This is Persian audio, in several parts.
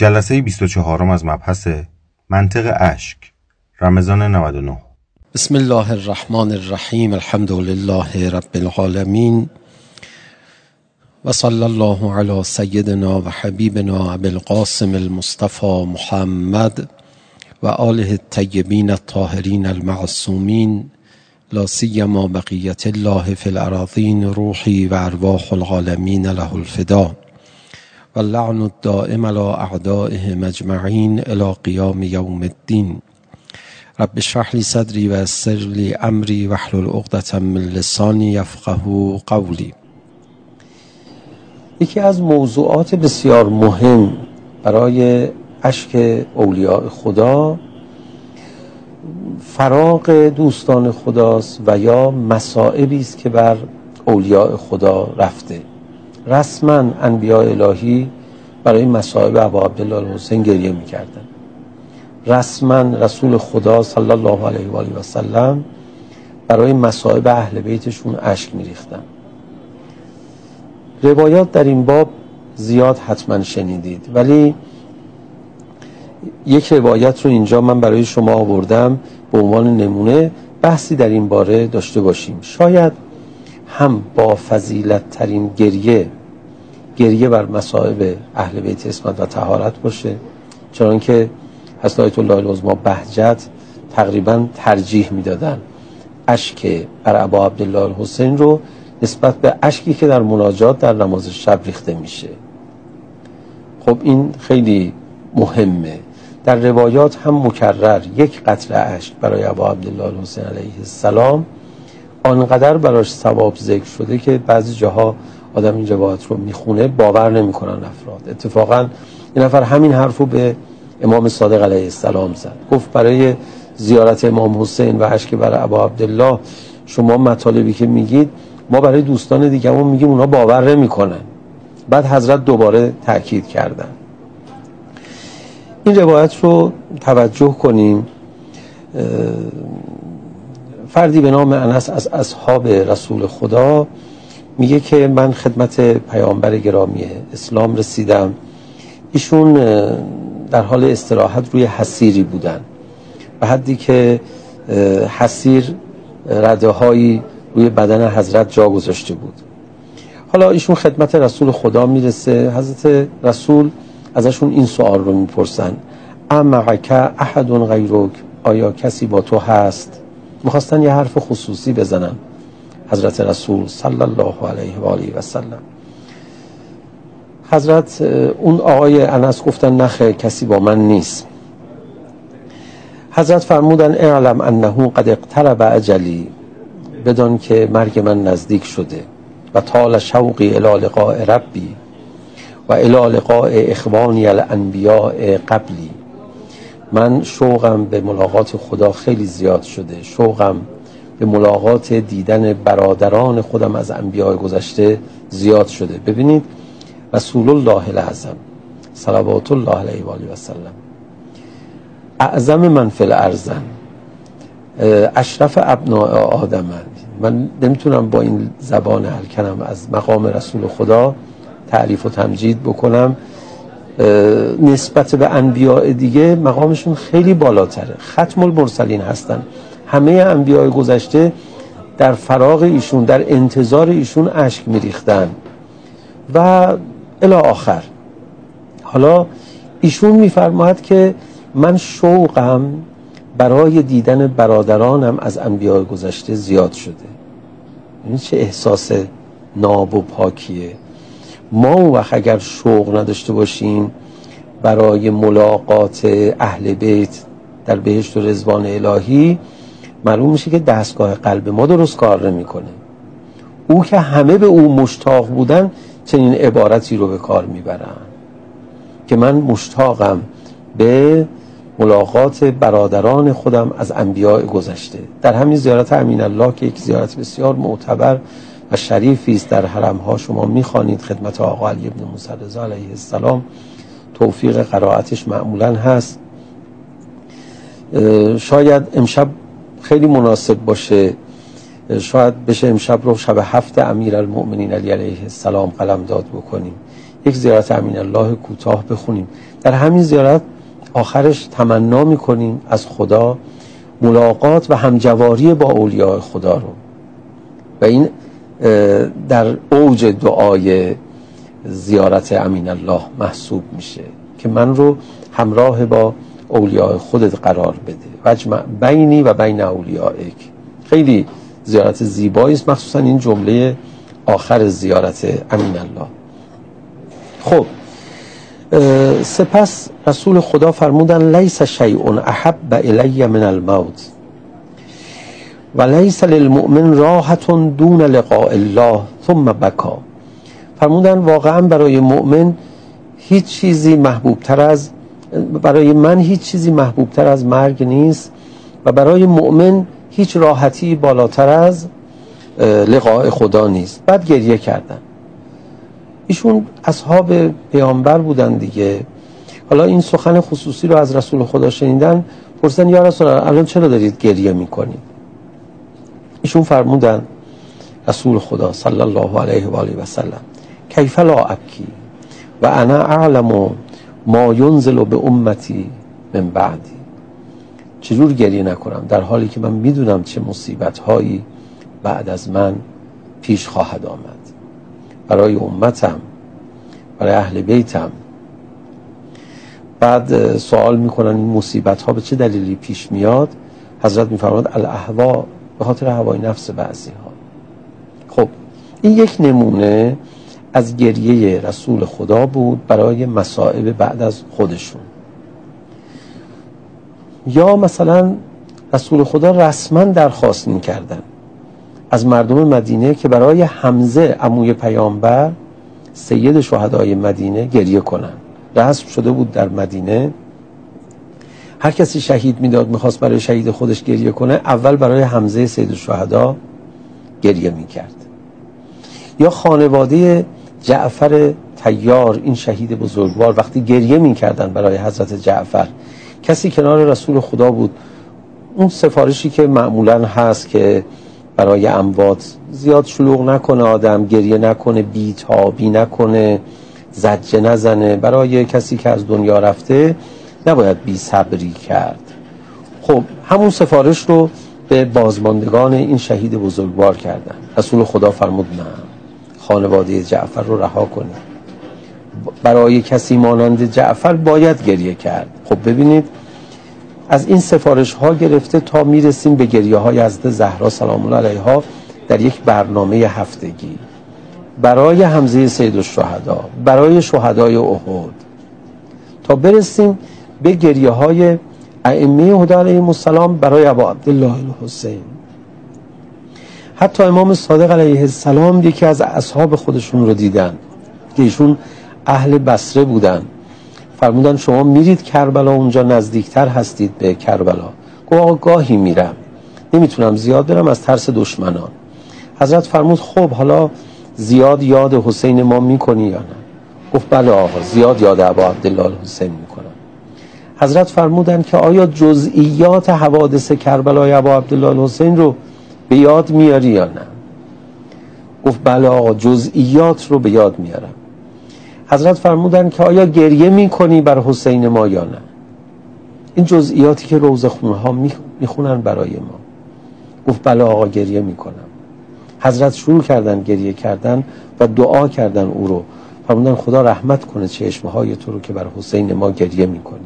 جلسه 24 از مبحث منطق اشک، رمضان 99. بسم الله الرحمن الرحیم. الحمد لله رب العالمین و صلی الله علی سیدنا و حبیبنا ابی القاسم المصطفى محمد و آله الطیبین الطاهرین المعصومین، لا سیما بقیت الله فی الاراضین، روحی و ارواح العالمین له الفدا و اللعن الدائم علی اعدائهم اجمعین الی قیام یوم الدین. رب اشرح لی صدری و یسر لی امری واحلل عقدة من لسانی یفقهوا قولی. یکی از موضوعات بسیار مهم برای اشک اولیاء خدا فراق دوستان خداست و یا مصائبی است که بر اولیاء خدا رفته. رسما انبیاء الهی برای مصائب ابا عبدالله الحسین گریه می‌کردند. رسما رسول خدا صلی الله علیه و آله و سلم برای مصائب اهل بیتشون اشک می‌ریختند. روایات در این باب زیاد حتما شنیدید، ولی یک روایت رو اینجا من برای شما آوردم به عنوان نمونه بحثی در این باره داشته باشیم. شاید هم با فضیلت ترین گریه بر مصائب اهل بیت عصمت و طهارت باشه، چنانکه حضرت آیت الله العظمی بهجت تقریبا ترجیح میدادن اشک بر ابا عبدالله الحسین رو نسبت به اشکی که در مناجات در نماز شب ریخته میشه. خب این خیلی مهمه. در روایات هم مکرر یک قطره اشک برای ابا عبدالله الحسین علیه السلام آنقدر براش ثواب ذکر شده که بعضی جاها آدم این روایت رو میخونه باور نمیکنن افراد. اتفاقا این نفر همین حرف رو به امام صادق علیه السلام زد، گفت برای زیارت امام حسین و اشک برای ابا عبدالله شما مطالبی که میگید ما برای دوستان دیگه‌مون میگیم، اونا باور نمیکنن. بعد حضرت دوباره تأکید کردن. این روایت رو توجه کنیم. فردی به نام انس از اصحاب رسول خدا میگه که من خدمت پیامبر گرامی اسلام رسیدم. ایشون در حال استراحت روی حصیری بودن، به حدی که حصیر رده هایی روی بدن حضرت جا گذاشته بود. حالا ایشون خدمت رسول خدا میرسه. حضرت رسول ازشون این سوال رو میپرسن: امعک احد غیرک، آیا کسی با تو هست؟ میخواستن یه حرف خصوصی بزنن. حضرت رسول صلی الله علیه و آله و سلم، حضرت اون آقای انس گفتن نخیر، کسی با من نیست. حضرت فرمودن اعلم انه قد اقترب اجلی، بدان که مرگ من نزدیک شده. و طال شوقی الی لقاء ربی و الی لقاء اخوانی الانبیاء قبلی، من شوقم به ملاقات خدا خیلی زیاد شده، شوقم به ملاقات دیدن برادران خودم از انبیاء گذشته زیاد شده. ببینید رسول الله الاعظم صلوات الله علیه و آله و سلم، اعظم من فی الارض، اشرف ابناء آدم. من نمیتونم با این زبان الکنم از مقام رسول خدا تعریف و تمجید بکنم. نسبت به انبیاء دیگه مقامشون خیلی بالاتره، ختم المرسلین هستن. همه انبیاء گذشته در فراق ایشون، در انتظار ایشون اشک میریختن و الی آخر. حالا ایشون میفرماید که من شوقم برای دیدن برادرانم از انبیاء گذشته زیاد شده. این چه احساس ناب و پاکیه. ما اون وقت اگر شوق نداشته باشیم برای ملاقات اهل بیت در بهشت و رضوان الهی، معلوم میشه که دستگاه قلب ما درست کار نمیکنه. او که همه به او مشتاق بودن چنین عبارتی رو به کار میبرن که من مشتاقم به ملاقات برادران خودم از انبیاء گذشته. در همین زیارت امین الله که یک زیارت بسیار معتبر و شریفی است در حرم‌ها، شما می‌خوانید خدمت آقا علی بن موسی رضا علیه السلام، توفیق قرائتش معمولاً هست. شاید امشب خیلی مناسب باشه، شاید بشه امشب رو شب 7 امیرالمؤمنین علی علیه السلام قلمداد بکنیم. یک زیارت امین الله کوتاه بخونیم. در همین زیارت آخرش تمنا میکنیم از خدا ملاقات و همجواری با اولیاء خدا رو، و این در اوج دعای زیارت امین الله محسوب میشه که من رو همراه با اولیاء خودت قرار بده، واجمع بینی و بین اولیائک. خیلی زیارت زیبایی است، مخصوصا این جمله آخر زیارت امین الله. خب سپس رسول خدا فرمودن لیس شیء احب الی من الموت و لیس للمؤمن راحة دون لقاء الله ثم بکا. فرمودن واقعا برای مؤمن هیچ چیزی محبوبتر از، برای من هیچ چیزی محبوبتر از مرگ نیست و برای مؤمن هیچ راحتی بالاتر از لقاء خدا نیست. بعد گریه کردن. ایشون اصحاب پیامبر بودن دیگه. حالا این سخن خصوصی رو از رسول خدا شنیدن، پرسیدن یا رسول الله الان چرا دارید گریه میکنید؟ ایشون فرمودن رسول خدا صلی الله علیه و آله و سلم کیف لا ابکی و انا اعلم ما ینزل به امتی من بعدی. چجور گریه نکنم در حالی که من میدونم چه مصیبت هایی بعد از من پیش خواهد آمد برای امتم، برای اهل بیتم. بعد سوال میکنن این مصیبت ها به چه دلیلی پیش میاد؟ حضرت میفرماید الاهوا، به خاطر هوای نفس بعضی ها. خب این یک نمونه از گریه رسول خدا بود برای مصائب بعد از خودشون. یا مثلا رسول خدا رسما درخواست میکردن از مردم مدینه که برای حمزه عموی پیامبر سید شهدای مدینه گریه کنن. رسم شده بود در مدینه هر کسی شهید میداد میخواست برای شهید خودش گریه کنه، اول برای حمزه سید الشهدا گریه میکرد. یا خانواده جعفر طیار، این شهید بزرگوار، وقتی گریه میکردن برای حضرت جعفر، کسی کنار رسول خدا بود، اون سفارشی که معمولا هست که برای اموات زیاد شلوغ نکنه، آدم گریه نکنه، بیتابی نکنه، زجه نزنه، برای کسی که از دنیا رفته نباید بی صبری کرد. خب همون سفارش رو به بازماندگان این شهید بزرگوار کردن. رسول خدا فرمود نه، خانواده جعفر رو رها کنید، برای کسی مانند جعفر باید گریه کرد. خب ببینید از این سفارش ها گرفته تا میرسیم به گریه های حضرت زهرا سلام الله علیها در یک برنامه هفتگی برای حمزه سید الشهدا، برای شهدای احد، تا برسیم به گریه های ائمه هدی علیهم السلام برای ابا عبدالله الحسین. حتی امام صادق علیه السلام یکی از اصحاب خودشون رو دیدن که ایشون اهل بصره بودن، فرمودن شما میرید کربلا، اونجا نزدیکتر هستید به کربلا؟ گفت آقا گاهی میرم، نمیتونم زیاد برم از ترس دشمنان. حضرت فرمود خب حالا زیاد یاد حسین ما میکنی یا نه؟ گفت بله آقا زیاد یاد ابا عبدالله الحسین میکنم. حضرت فرمودن که آیا جزئیات حوادث کربلای ابا عبدالله الحسین رو به یاد میاری یا نه؟ گفت بله آقا جزئیات رو به یاد میارم. حضرت فرمودن که آیا گریه میکنی بر حسین ما یا نه؟ این جزئیاتی که روزخونه ها میخونن برای ما. گفت بله آقا گریه میکنم. حضرت شروع کردن گریه کردن و دعا کردن او رو، فرمودن خدا رحمت کنه چشمهای تو رو که بر حسین ما گریه میکنی.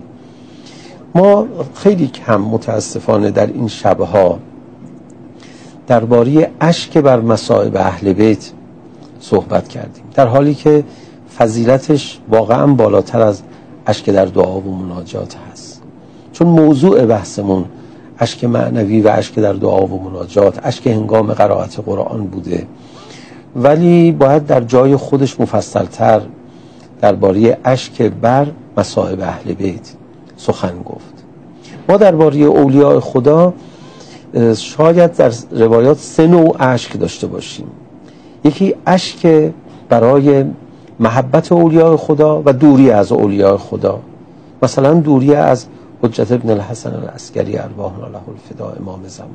ما خیلی کم متاسفانه در این شبها درباره اشک بر مصائب اهل بیت صحبت کردیم، در حالی که فضیلتش واقعا بالاتر از اشک در دعا و مناجات هست. چون موضوع بحثمون اشک معنوی و اشک در دعا و مناجات، اشک هنگام قرائت قرآن بوده، ولی باید در جای خودش مفصلتر درباره اشک بر مصائب اهل بیت سخن گفت. ما درباره اولیاء خدا شاید در روایات 3 نوع اشک داشته باشیم. یکی اشک برای محبت اولیاء خدا و دوری از اولیاء خدا، مثلا دوری از حجت ابن الحسن العسکری ارواحنا له الفداء امام زمان،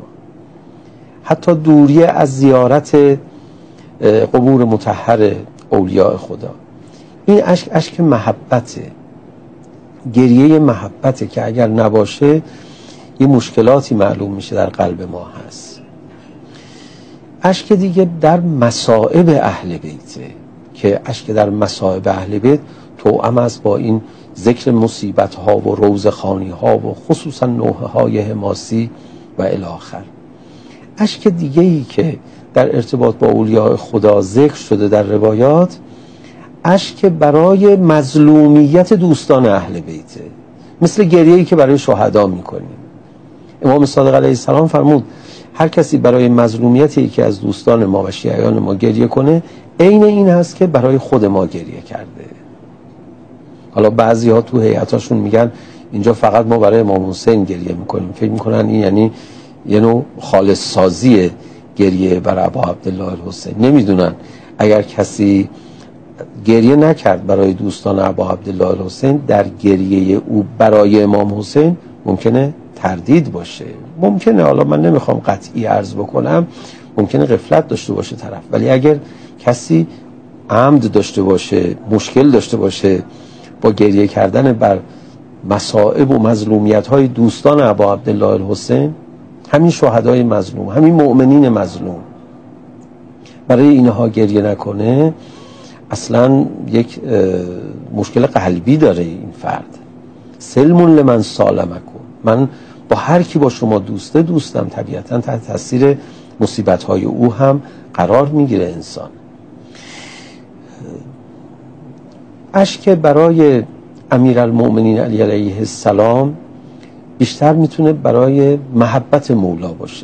حتی دوری از زیارت قبور مطهر اولیاء خدا. این اشک محبته، گریه محبته که اگر نباشه یه مشکلاتی معلوم میشه در قلب ما هست. اشک دیگه در مصائب اهل بیته که اشک در مصائب اهل بیت توأم است با این ذکر مصیبت ها و روزخوانی ها و خصوصا نوحه های حماسی و الی آخر. اشک دیگه ای که در ارتباط با اولیاء خدا ذکر شده در روایات، اشک برای مظلومیت دوستان اهل بیته، مثل گریه‌ای که برای شهدا میکنیم. امام صادق علیه السلام فرمود هر کسی برای مظلومیت یکی از دوستان ما و شیعیان ما گریه کنه، عین این هست که برای خود ما گریه کرده. حالا بعضی ها تو هیئتاشون میگن اینجا فقط ما برای امام حسین گریه میکنیم، فکر میکنن این یعنی یه نوع خالص سازی گریه برای ابا عبدالله الحسین. نمیدونن اگر کسی گریه نکرد برای دوستان ابا عبدالله الحسین، در گریه او برای امام حسین ممکنه تردید باشه، ممکنه، حالا من نمیخوام قطعی عرض بکنم، ممکنه غفلت داشته باشه طرف، ولی اگر کسی عمد داشته باشه، مشکل داشته باشه با گریه کردن بر مصائب و مظلومیت های دوستان ابا عبدالله الحسین، همین شهدای مظلوم، همین مؤمنین مظلوم، برای اینها گریه نکنه، اصلا یک مشکل قلبی داره این فرد. سلمون لمن سالمکم، من با هر کی با شما دوستم، طبیعتا تحت تاثیر مصیبت های او هم قرار میگیره انسان. اشک برای امیرالمؤمنین علی علیه السلام بیشتر میتونه برای محبت مولا باشه.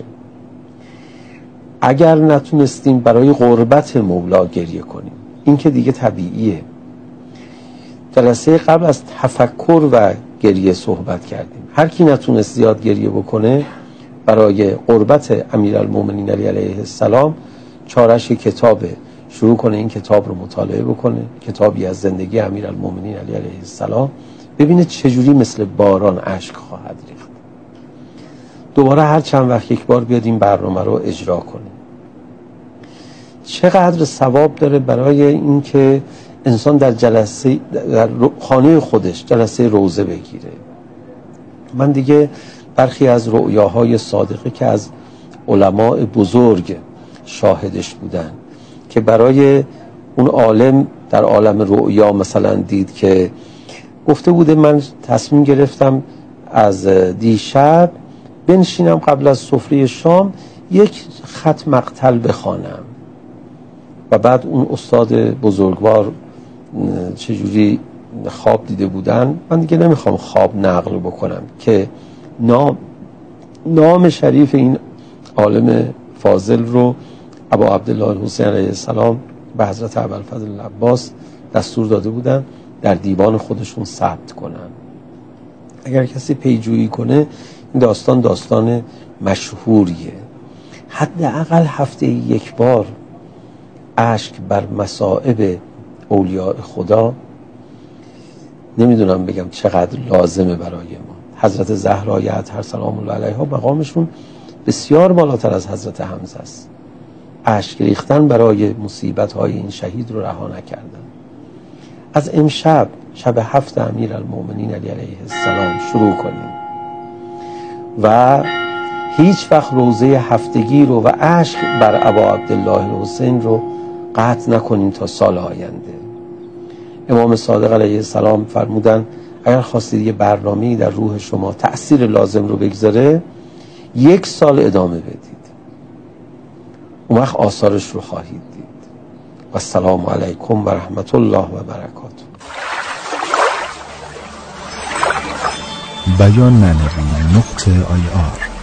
اگر نتونستیم برای قربت مولا گریه کنیم، این که دیگه طبیعیه. جلسه قبل از تفکر و گریه صحبت کردیم. هر کی نتونست زیاد گریه بکنه برای قربت امیرالمؤمنین علی علیه السلام، چارش کتابه، شروع کنه این کتاب رو مطالعه بکنه، کتابی از زندگی امیرالمؤمنین علی علیه السلام، ببینه چجوری مثل باران اشک خواهد ریخت. دوباره هر چند وقت یک بار بیاد این برنامه رو اجرا کنه. چقدر ثواب داره برای این که انسان در جلسه، در خانه خودش جلسه روزه بگیره. من دیگه برخی از رؤیاهای صادقه که از علماء بزرگ شاهدش بودن که برای اون عالم در عالم رؤیا مثلا دید که گفته بوده من تصمیم گرفتم از دیشب بنشینم قبل از سفره شام یک خط مقتل بخوانم، و بعد اون استاد بزرگوار چجوری خواب دیده بودن، من دیگه نمیخوام خواب نقل بکنم، که نام شریف این عالم فاضل رو ابا عبدالله الحسین علیه السلام به حضرت ابوالفضل العباس دستور داده بودن در دیوان خودشون ثبت کنن. اگر کسی پیجویی کنه این داستان مشهوریه. حداقل هفته یک بار اشک بر مصائب اولیاء خدا، نمیدونم بگم چقدر لازمه برای ما. حضرت زهرای اطهر سلام الله علیها مقامشون بسیار بالاتر از حضرت حمزه است. اشک ریختن برای مصیبت های این شهید رو رها نکردن. از امشب شب 7 امیرالمؤمنین علی علیه السلام شروع کنیم و هیچ وقت روزه هفتگی رو و اشک بر ابا عبدالله الحسین رو قطع نکنیم تا سال آینده. امام صادق علیه السلام فرمودن اگر خواستید یه برنامه‌ای در روح شما تأثیر لازم رو بگذاره، 1 سال ادامه بدید، اون وقت آثارش رو خواهید دید. و السلام علیکم و رحمت الله و برکاته. بیان معنوی .ir